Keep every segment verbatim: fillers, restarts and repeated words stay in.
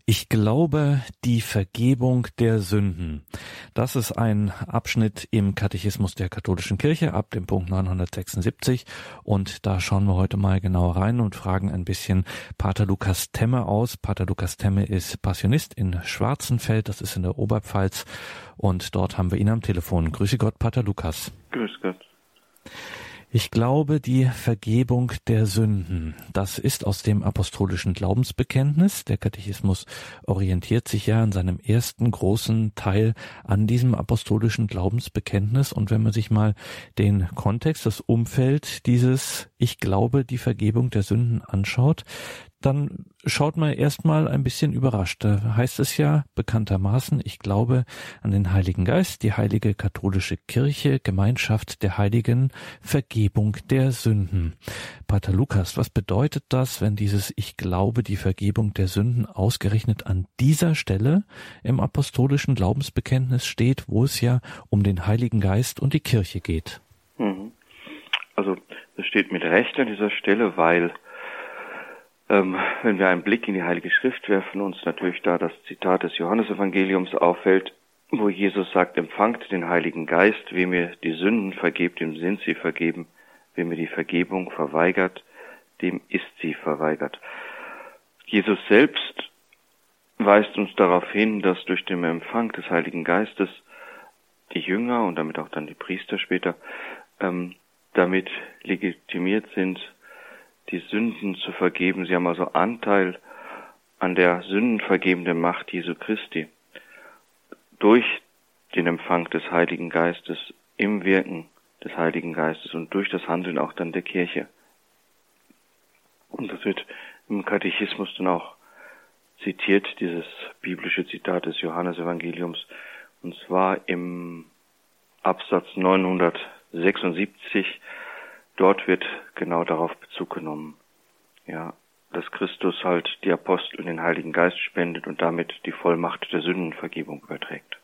Ich glaube, die Vergebung der Sünden. Das ist ein Abschnitt im Katechismus der Katholischen Kirche ab dem Punkt neunhundertsechsundsiebzig. Und da schauen wir heute mal genauer rein und fragen ein bisschen Pater Lukas Temme aus. Pater Lukas Temme ist Passionist in Schwarzenfeld, das ist in der Oberpfalz. Und dort haben wir ihn am Telefon. Grüße Gott, Pater Lukas. Grüß Gott. Ich glaube, die Vergebung der Sünden, das ist aus dem apostolischen Glaubensbekenntnis. Der Katechismus orientiert sich ja in seinem ersten großen Teil an diesem apostolischen Glaubensbekenntnis. Und wenn man sich mal den Kontext, das Umfeld dieses Ich glaube, die Vergebung der Sünden anschaut, dann schaut man erstmal ein bisschen überrascht. Da heißt es ja bekanntermaßen, ich glaube an den Heiligen Geist, die heilige katholische Kirche, Gemeinschaft der Heiligen, Vergebung der Sünden. Pater Lukas, was bedeutet das, wenn dieses Ich glaube, die Vergebung der Sünden ausgerechnet an dieser Stelle im apostolischen Glaubensbekenntnis steht, wo es ja um den Heiligen Geist und die Kirche geht? Also das steht mit Recht an dieser Stelle, weil Ähm, wenn wir einen Blick in die Heilige Schrift werfen, uns natürlich da das Zitat des Johannesevangeliums auffällt, wo Jesus sagt, empfangt den Heiligen Geist, wem ihr die Sünden vergebt, dem sind sie vergeben, wem ihr die Vergebung verweigert, dem ist sie verweigert. Jesus selbst weist uns darauf hin, dass durch den Empfang des Heiligen Geistes die Jünger und damit auch dann die Priester später ähm, damit legitimiert sind, die Sünden zu vergeben. Sie haben also Anteil an der sündenvergebenden Macht Jesu Christi durch den Empfang des Heiligen Geistes, im Wirken des Heiligen Geistes und durch das Handeln auch dann der Kirche. Und das wird im Katechismus dann auch zitiert, dieses biblische Zitat des Johannesevangeliums, und zwar im Absatz neunhundertsechsundsiebzig. Dort wird genau darauf Bezug genommen, ja, dass Christus halt die Apostel und den Heiligen Geist spendet und damit die Vollmacht der Sündenvergebung überträgt.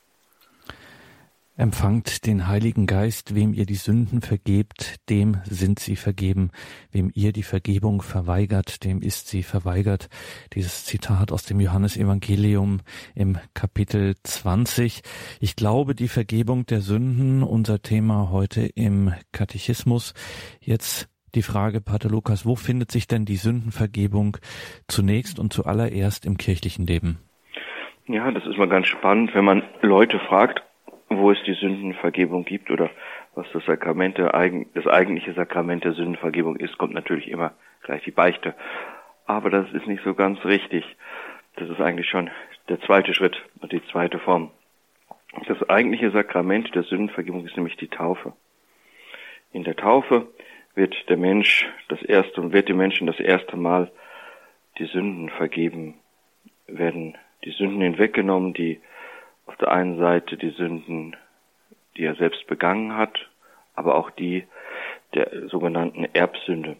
Empfangt den Heiligen Geist, wem ihr die Sünden vergebt, dem sind sie vergeben. Wem ihr die Vergebung verweigert, dem ist sie verweigert. Dieses Zitat aus dem Johannesevangelium im Kapitel zwanzig. Ich glaube, die Vergebung der Sünden, unser Thema heute im Katechismus. Jetzt die Frage, Pater Lukas, wo findet sich denn die Sündenvergebung zunächst und zuallererst im kirchlichen Leben? Ja, das ist mal ganz spannend, wenn man Leute fragt, wo es die Sündenvergebung gibt oder was das Sakrament, der, das eigentliche Sakrament der Sündenvergebung ist, kommt natürlich immer gleich die Beichte. Aber das ist nicht so ganz richtig. Das ist eigentlich schon der zweite Schritt und die zweite Form. Das eigentliche Sakrament der Sündenvergebung ist nämlich die Taufe. In der Taufe wird der Mensch das erste und wird dem Menschen das erste Mal die Sünden vergeben, werden die Sünden hinweggenommen, die auf der einen Seite die Sünden, die er selbst begangen hat, aber auch die der sogenannten Erbsünde.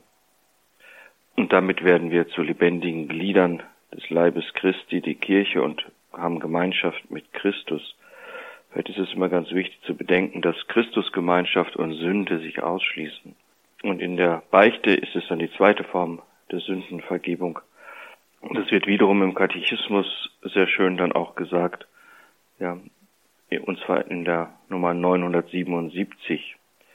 Und damit werden wir zu lebendigen Gliedern des Leibes Christi, die Kirche, und haben Gemeinschaft mit Christus. Vielleicht ist es immer ganz wichtig zu bedenken, dass Christusgemeinschaft und Sünde sich ausschließen. Und in der Beichte ist es dann die zweite Form der Sündenvergebung. Und das wird wiederum im Katechismus sehr schön dann auch gesagt. Ja, und zwar in der Nummer neunhundertsiebenundsiebzig.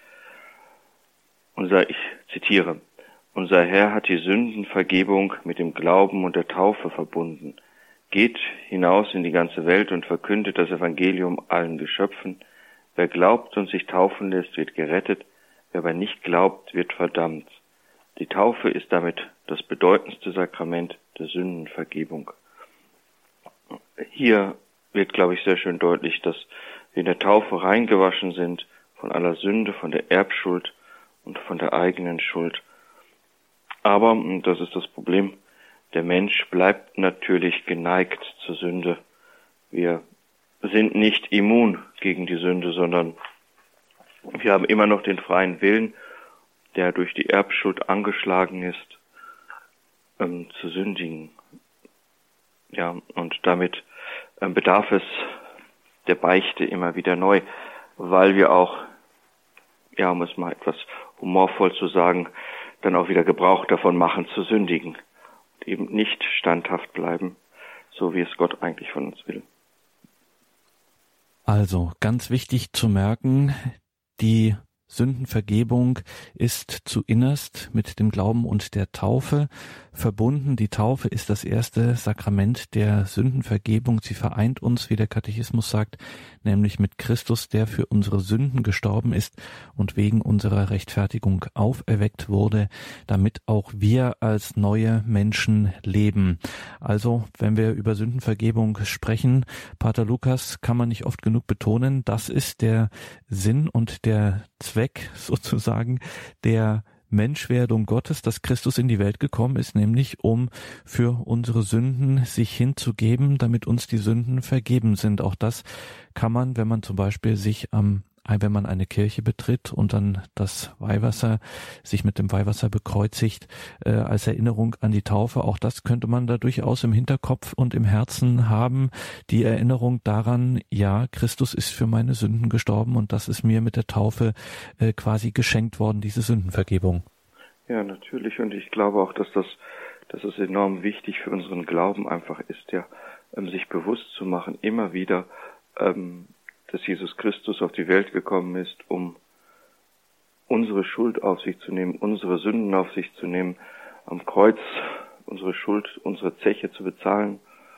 Unser, ich zitiere, unser Herr hat die Sündenvergebung mit dem Glauben und der Taufe verbunden. Geht hinaus in die ganze Welt und verkündet das Evangelium allen Geschöpfen. Wer glaubt und sich taufen lässt, wird gerettet. Wer aber nicht glaubt, wird verdammt. Die Taufe ist damit das bedeutendste Sakrament der Sündenvergebung. Hier wird, glaube ich, sehr schön deutlich, dass wir in der Taufe reingewaschen sind von aller Sünde, von der Erbschuld und von der eigenen Schuld. Aber, und das ist das Problem, der Mensch bleibt natürlich geneigt zur Sünde. Wir sind nicht immun gegen die Sünde, sondern wir haben immer noch den freien Willen, der durch die Erbschuld angeschlagen ist, ähm, zu sündigen. Ja, und damit bedarf es der Beichte immer wieder neu, weil wir auch, ja, um es mal etwas humorvoll zu sagen, dann auch wieder Gebrauch davon machen zu sündigen und eben nicht standhaft bleiben, so, wie es Gott eigentlich von uns will. Also ganz wichtig zu merken, die Sündenvergebung ist zuinnerst mit dem Glauben und der Taufe verbunden. Die Taufe ist das erste Sakrament der Sündenvergebung. Sie vereint uns, wie der Katechismus sagt, nämlich mit Christus, der für unsere Sünden gestorben ist und wegen unserer Rechtfertigung auferweckt wurde, damit auch wir als neue Menschen leben. Also, wenn wir über Sündenvergebung sprechen, Pater Lukas, kann man nicht oft genug betonen, das ist der Sinn und der Zweck sozusagen der Menschwerdung Gottes, dass Christus in die Welt gekommen ist, nämlich um für unsere Sünden sich hinzugeben, damit uns die Sünden vergeben sind. Auch das kann man, wenn man zum Beispiel sich am wenn man eine Kirche betritt und dann das Weihwasser, sich mit dem Weihwasser bekreuzigt, äh, als Erinnerung an die Taufe, auch das könnte man da durchaus im Hinterkopf und im Herzen haben, die Erinnerung daran, ja, Christus ist für meine Sünden gestorben und das ist mir mit der Taufe äh, quasi geschenkt worden, diese Sündenvergebung. Ja, natürlich, und ich glaube auch, dass das, dass es enorm wichtig für unseren Glauben einfach ist, ja, ähm, sich bewusst zu machen, immer wieder, ähm, dass Jesus Christus auf die Welt gekommen ist, um unsere Schuld auf sich zu nehmen, unsere Sünden auf sich zu nehmen, am Kreuz unsere Schuld, unsere Zeche zu bezahlen,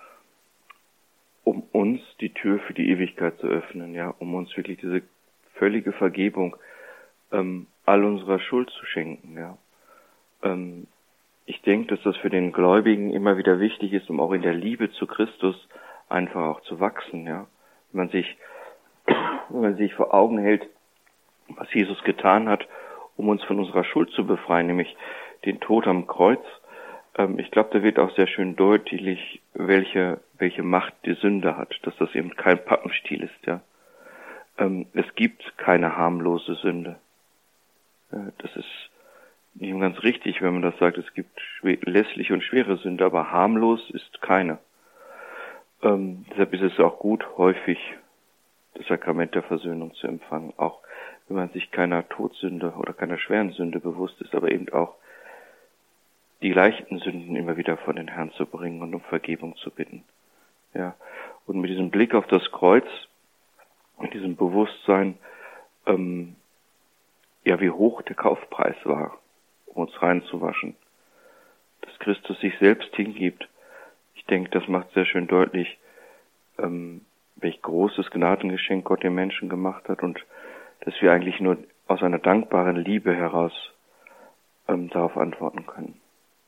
um uns die Tür für die Ewigkeit zu öffnen, ja, um uns wirklich diese völlige Vergebung ähm, all unserer Schuld zu schenken, ja. Ähm, ich denke, dass das für den Gläubigen immer wieder wichtig ist, um auch in der Liebe zu Christus einfach auch zu wachsen, ja. Wenn man sich wenn man sich vor Augen hält, was Jesus getan hat, um uns von unserer Schuld zu befreien, nämlich den Tod am Kreuz. Ähm, ich glaube, da wird auch sehr schön deutlich, welche welche Macht die Sünde hat, dass das eben kein Pappenstiel ist. Ja, ähm, es gibt keine harmlose Sünde. Äh, das ist nicht ganz richtig, wenn man das sagt. Es gibt lässliche und schwere Sünde, aber harmlos ist keine. Ähm, deshalb ist es auch gut, häufig das Sakrament der Versöhnung zu empfangen, auch wenn man sich keiner Todsünde oder keiner schweren Sünde bewusst ist, aber eben auch die leichten Sünden immer wieder vor den Herrn zu bringen und um Vergebung zu bitten. Ja, und mit diesem Blick auf das Kreuz, mit diesem Bewusstsein, ähm, ja, wie hoch der Kaufpreis war, um uns reinzuwaschen, dass Christus sich selbst hingibt. Ich denke, das macht sehr schön deutlich, ähm, welch großes Gnadengeschenk Gott den Menschen gemacht hat und dass wir eigentlich nur aus einer dankbaren Liebe heraus ähm, darauf antworten können.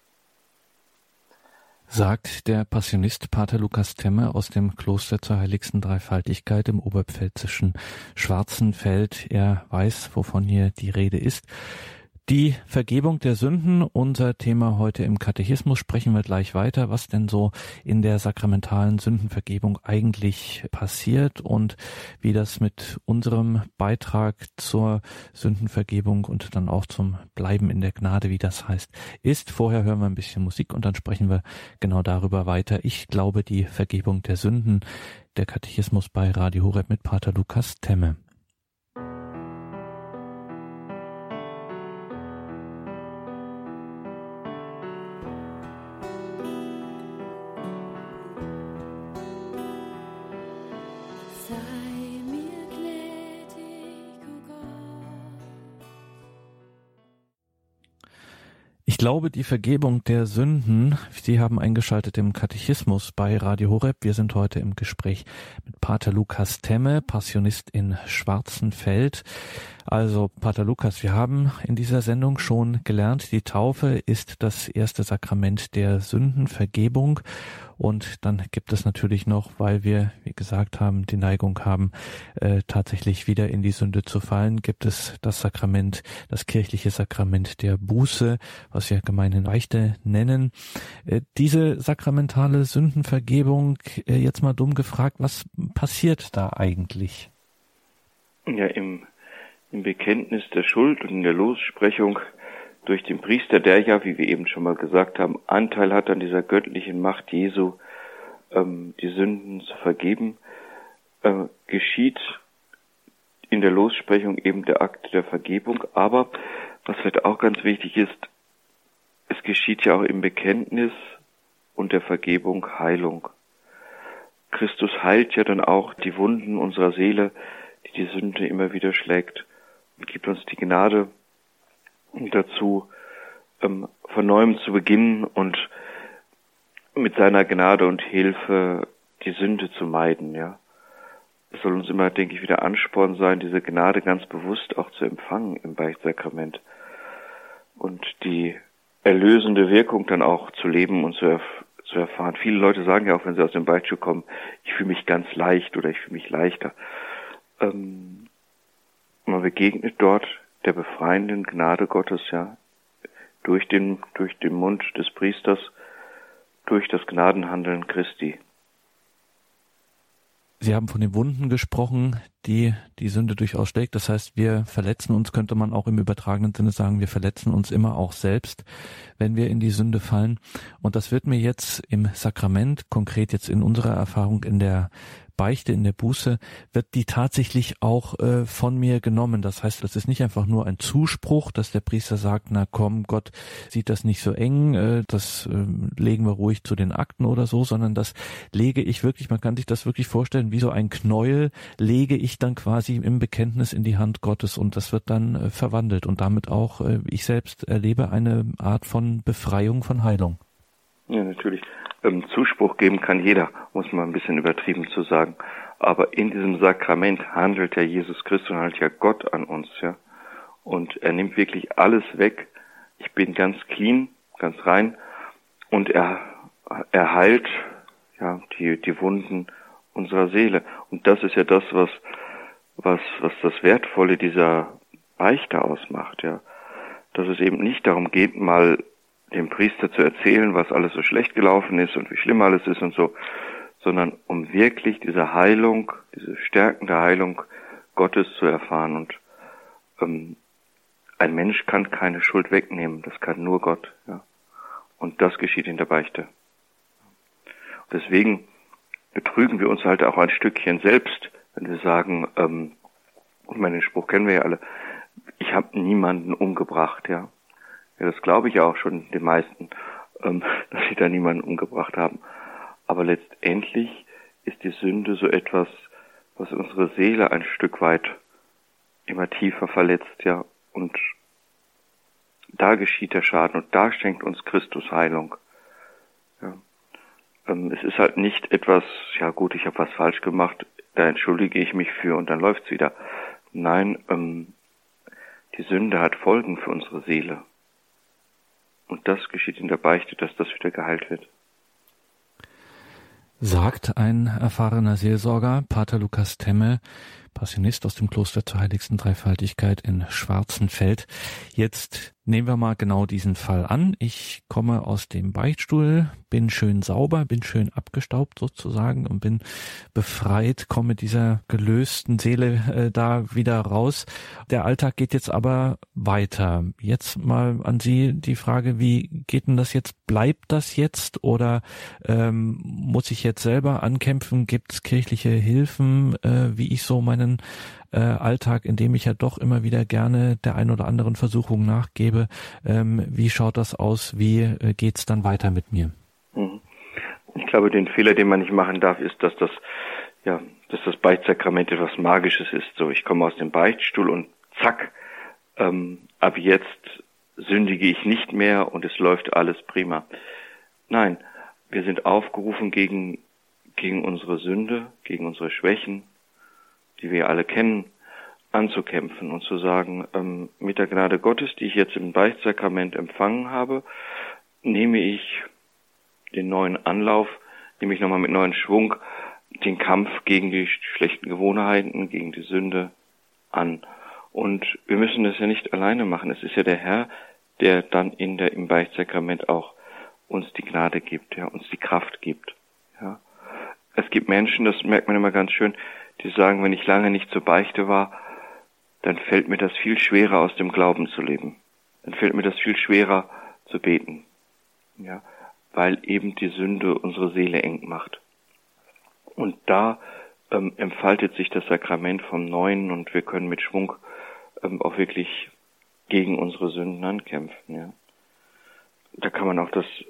Sagt der Passionist Pater Lukas Temme aus dem Kloster zur Heiligsten Dreifaltigkeit im oberpfälzischen Schwarzenfeld. Er weiß, wovon hier die Rede ist. Die Vergebung der Sünden, unser Thema heute im Katechismus, sprechen wir gleich weiter, was denn so in der sakramentalen Sündenvergebung eigentlich passiert und wie das mit unserem Beitrag zur Sündenvergebung und dann auch zum Bleiben in der Gnade, wie das heißt, ist. Vorher hören wir ein bisschen Musik und dann sprechen wir genau darüber weiter. Ich glaube, die Vergebung der Sünden, der Katechismus bei Radio Horeb mit Pater Lukas Temme. Ich glaube, die Vergebung der Sünden, Sie haben eingeschaltet im Katechismus bei Radio Horeb. Wir sind heute im Gespräch mit Pater Lukas Temme, Passionist in Schwarzenfeld. Also, Pater Lukas, wir haben in dieser Sendung schon gelernt, die Taufe ist das erste Sakrament der Sündenvergebung. Und dann gibt es natürlich noch, weil wir, wie gesagt haben, die Neigung haben, äh, tatsächlich wieder in die Sünde zu fallen, gibt es das Sakrament, das kirchliche Sakrament der Buße, was wir gemeinhin Beichte nennen. Äh, diese sakramentale Sündenvergebung, äh, jetzt mal dumm gefragt, was passiert da eigentlich? Ja, im, im Bekenntnis der Schuld und in der Lossprechung durch den Priester, der ja, wie wir eben schon mal gesagt haben, Anteil hat an dieser göttlichen Macht Jesu, ähm, die Sünden zu vergeben, äh, geschieht in der Lossprechung eben der Akt der Vergebung. Aber, was vielleicht auch ganz wichtig ist, es geschieht ja auch im Bekenntnis und der Vergebung Heilung. Christus heilt ja dann auch die Wunden unserer Seele, die die Sünde immer wieder schlägt, und gibt uns die Gnade dazu, ähm, von Neuem zu beginnen und mit seiner Gnade und Hilfe die Sünde zu meiden, ja. Es soll uns immer, denke ich, wieder Ansporn sein, diese Gnade ganz bewusst auch zu empfangen im Beichtsakrament und die erlösende Wirkung dann auch zu leben und zu, erf- zu erfahren. Viele Leute sagen ja auch, wenn sie aus dem Beichtstuhl kommen, ich fühle mich ganz leicht oder ich fühle mich leichter. Ähm, man begegnet dort der befreienden Gnade Gottes, ja, durch den, durch den Mund des Priesters, durch das Gnadenhandeln Christi. Sie haben von den Wunden gesprochen, die die Sünde durchaus schlägt. Das heißt, wir verletzen uns, könnte man auch im übertragenen Sinne sagen, wir verletzen uns immer auch selbst, wenn wir in die Sünde fallen. Und das wird mir jetzt im Sakrament, konkret jetzt in unserer Erfahrung in der Beichte, in der Buße, wird die tatsächlich auch äh, von mir genommen. Das heißt, das ist nicht einfach nur ein Zuspruch, dass der Priester sagt, na komm, Gott sieht das nicht so eng, äh, das äh, legen wir ruhig zu den Akten oder so, sondern das lege ich wirklich, man kann sich das wirklich vorstellen, wie so ein Knäuel lege ich dann quasi im Bekenntnis in die Hand Gottes und das wird dann äh, verwandelt und damit auch äh, ich selbst erlebe eine Art von Befreiung, von Heilung. Ja, natürlich. Ähm, Zuspruch geben kann jeder, muss man ein bisschen übertrieben zu sagen. Aber in diesem Sakrament handelt ja Jesus Christus und handelt ja Gott an uns, ja. Und er nimmt wirklich alles weg. Ich bin ganz clean, ganz rein. Und er, er heilt, ja, die, die Wunden unserer Seele. Und das ist ja das, was, was, was das Wertvolle dieser Beichte ausmacht, ja. Dass es eben nicht darum geht, mal dem Priester zu erzählen, was alles so schlecht gelaufen ist und wie schlimm alles ist und so, sondern um wirklich diese Heilung, diese stärkende Heilung Gottes zu erfahren. Und ähm, ein Mensch kann keine Schuld wegnehmen, das kann nur Gott. Ja. Und das geschieht in der Beichte. Und deswegen betrügen wir uns halt auch ein Stückchen selbst, wenn wir sagen, ähm, ich meine, den Spruch kennen wir ja alle, ich habe niemanden umgebracht, ja. Ja, das glaube ich auch schon den meisten, ähm, dass sie da niemanden umgebracht haben. Aber letztendlich ist die Sünde so etwas, was unsere Seele ein Stück weit immer tiefer verletzt, ja. Und da geschieht der Schaden und da schenkt uns Christus Heilung. Ja. Ähm, es ist halt nicht etwas, ja gut, ich habe was falsch gemacht, da entschuldige ich mich für und dann läuft's wieder. Nein, ähm, die Sünde hat Folgen für unsere Seele. Und das geschieht in der Beichte, dass das wieder geheilt wird. Sagt ein erfahrener Seelsorger, Pater Lukas Temme, Passionist aus dem Kloster zur Heiligsten Dreifaltigkeit in Schwarzenfeld. Jetzt nehmen wir mal genau diesen Fall an. Ich komme aus dem Beichtstuhl, bin schön sauber, bin schön abgestaubt sozusagen und bin befreit, komme dieser gelösten Seele äh, da wieder raus. Der Alltag geht jetzt aber weiter. Jetzt mal an Sie die Frage, wie geht denn das jetzt? Bleibt das jetzt oder ähm, muss ich jetzt selber ankämpfen? Gibt es kirchliche Hilfen, äh, wie ich so meinen äh, Alltag, in dem ich ja doch immer wieder gerne der ein oder anderen Versuchung nachgebe? Ähm, wie schaut das aus? Wie äh, geht's dann weiter mit mir? Ich glaube, den Fehler, den man nicht machen darf, ist, dass das, ja, dass das Beichtsakrament etwas Magisches ist. So, ich komme aus dem Beichtstuhl und zack, ähm, ab jetzt sündige ich nicht mehr und es läuft alles prima. Nein, wir sind aufgerufen, gegen, gegen unsere Sünde, gegen unsere Schwächen, die wir alle kennen, anzukämpfen und zu sagen, ähm, mit der Gnade Gottes, die ich jetzt im Beichtsakrament empfangen habe, nehme ich den neuen Anlauf, nehme ich nochmal mit neuen Schwung den Kampf gegen die schlechten Gewohnheiten, gegen die Sünde an. Und wir müssen das ja nicht alleine machen. Es ist ja der Herr, der dann in der, im Beichtsakrament auch uns die Gnade gibt, ja, uns die Kraft gibt, ja. Es gibt Menschen, das merkt man immer ganz schön, die sagen, wenn ich lange nicht zur Beichte war, dann fällt mir das viel schwerer, aus dem Glauben zu leben. Dann fällt mir das viel schwerer, zu beten, ja, weil eben die Sünde unsere Seele eng macht. Und da ähm, entfaltet sich das Sakrament vom Neuen und wir können mit Schwung ähm, auch wirklich gegen unsere Sünden ankämpfen, ja. Da kann man auch das,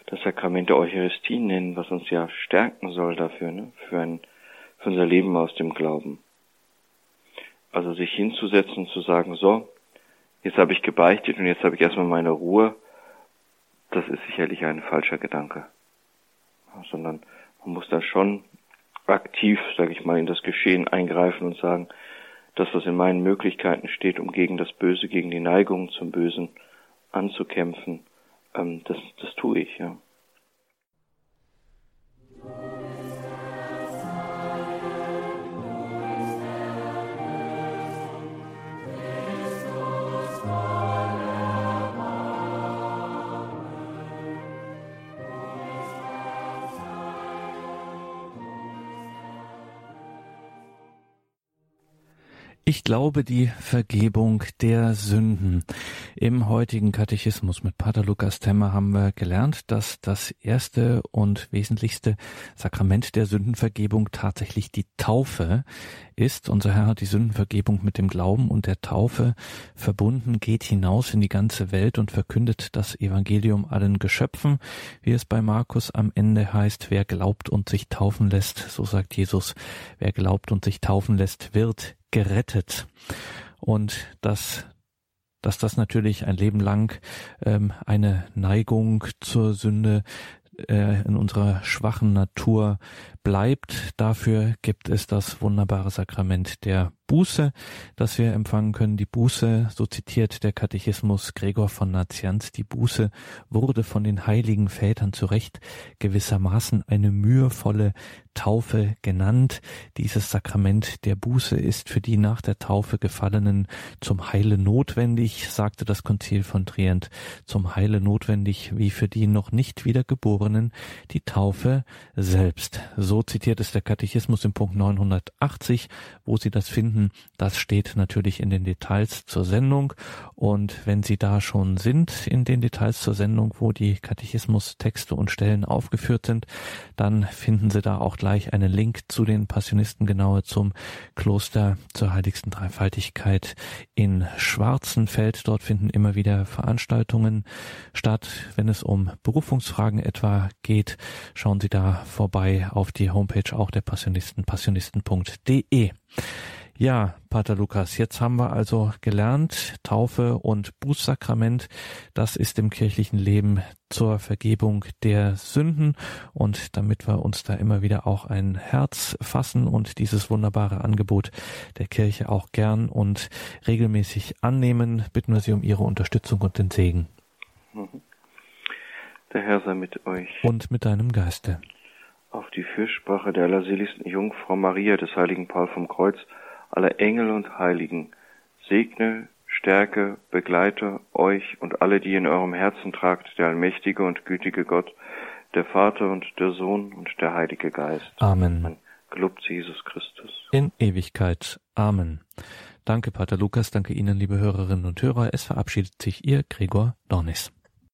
das Sakrament der Eucharistie nennen, was uns ja stärken soll dafür, ne? für, ein, für unser Leben aus dem Glauben. Also sich hinzusetzen und zu sagen, so, jetzt habe ich gebeichtet und jetzt habe ich erstmal meine Ruhe, das ist sicherlich ein falscher Gedanke. Sondern man muss dann schon aktiv, sage ich mal, in das Geschehen eingreifen und sagen, dass was in meinen Möglichkeiten steht, um gegen das Böse, gegen die Neigung zum Bösen anzukämpfen, ähm, das, das tue ich, ja. Ich glaube, die Vergebung der Sünden. Im heutigen Katechismus mit Pater Lukas Temmer haben wir gelernt, dass das erste und wesentlichste Sakrament der Sündenvergebung tatsächlich die Taufe ist. Unser Herr hat die Sündenvergebung mit dem Glauben und der Taufe verbunden, geht hinaus in die ganze Welt und verkündet das Evangelium allen Geschöpfen, wie es bei Markus am Ende heißt, wer glaubt und sich taufen lässt, so sagt Jesus, wer glaubt und sich taufen lässt, wird gerettet. Und dass, dass das natürlich ein Leben lang ähm, eine Neigung zur Sünde äh, in unserer schwachen Natur bleibt, dafür gibt es das wunderbare Sakrament der Buße, das wir empfangen können. Die Buße, so zitiert der Katechismus Gregor von Nazianz, die Buße wurde von den heiligen Vätern zu Recht gewissermaßen eine mühevolle Taufe genannt. Dieses Sakrament der Buße ist für die nach der Taufe Gefallenen zum Heile notwendig, sagte das Konzil von Trient, zum Heile notwendig, wie für die noch nicht Wiedergeborenen die Taufe selbst. So zitiert es der Katechismus im Punkt neunhundertachtzig, wo Sie das finden. Das steht natürlich in den Details zur Sendung. Und wenn Sie da schon sind in den Details zur Sendung, wo die Katechismustexte und Stellen aufgeführt sind, dann finden Sie da auch gleich einen Link zu den Passionisten, genauer zum Kloster zur Heiligsten Dreifaltigkeit in Schwarzenfeld. Dort finden immer wieder Veranstaltungen statt. Wenn es um Berufungsfragen etwa geht, schauen Sie da vorbei auf die Homepage auch der Passionisten, passionisten punkt de. Ja, Pater Lukas, jetzt haben wir also gelernt, Taufe und Bußsakrament, das ist im kirchlichen Leben zur Vergebung der Sünden. Und damit wir uns da immer wieder auch ein Herz fassen und dieses wunderbare Angebot der Kirche auch gern und regelmäßig annehmen, bitten wir Sie um Ihre Unterstützung und den Segen. Der Herr sei mit euch. Und mit deinem Geiste. Auf die Fürsprache der allerseligsten Jungfrau Maria, des heiligen Paul vom Kreuz, aller Engel und Heiligen, segne, stärke, begleite euch und alle, die in eurem Herzen tragt, der allmächtige und gütige Gott, der Vater und der Sohn und der Heilige Geist. Amen. Gelobt Jesus Christus. In Ewigkeit. Amen. Danke, Pater Lukas, danke Ihnen, liebe Hörerinnen und Hörer. Es verabschiedet sich Ihr Gregor Dornis.